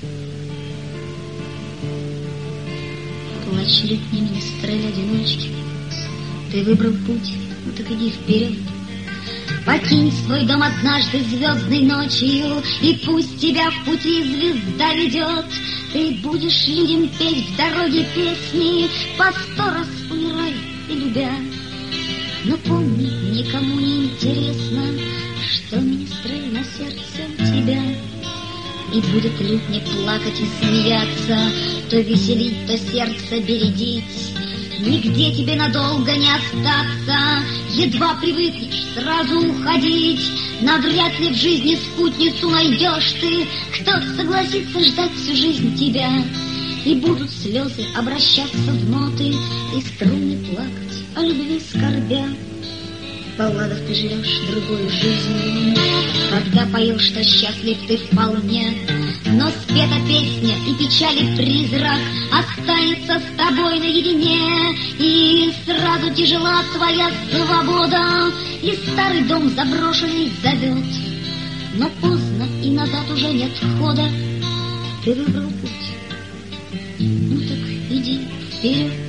Плачь летними министрель-одиночки. Ты выбрал путь, ну так иди вперед. Покинь свой дом однажды звездной ночью, и пусть тебя в пути звезда ведет. Ты будешь людям петь в дороге песни, по 100 раз умирая и любя. Но помни, никому не интересно, что министрель на сердце у тебя. И будет лютне плакать и смеяться, то веселить, то сердце бередить. Нигде тебе надолго не остаться, едва привыкнешь сразу уходить. Навряд ли в жизни спутницу найдешь ты, кто согласится ждать всю жизнь тебя. И будут слезы обращаться в ноты, и струны плакать о любви скорбя. В балладах ты живешь другую жизнь, когда поешь, что счастлив ты вполне. Но спета песня и печали призрак останется с тобой наедине. И сразу тяжела твоя свобода, и старый дом заброшенный зовет. Но поздно, и назад уже нет хода. Ты выбрал путь, ну так иди вперед.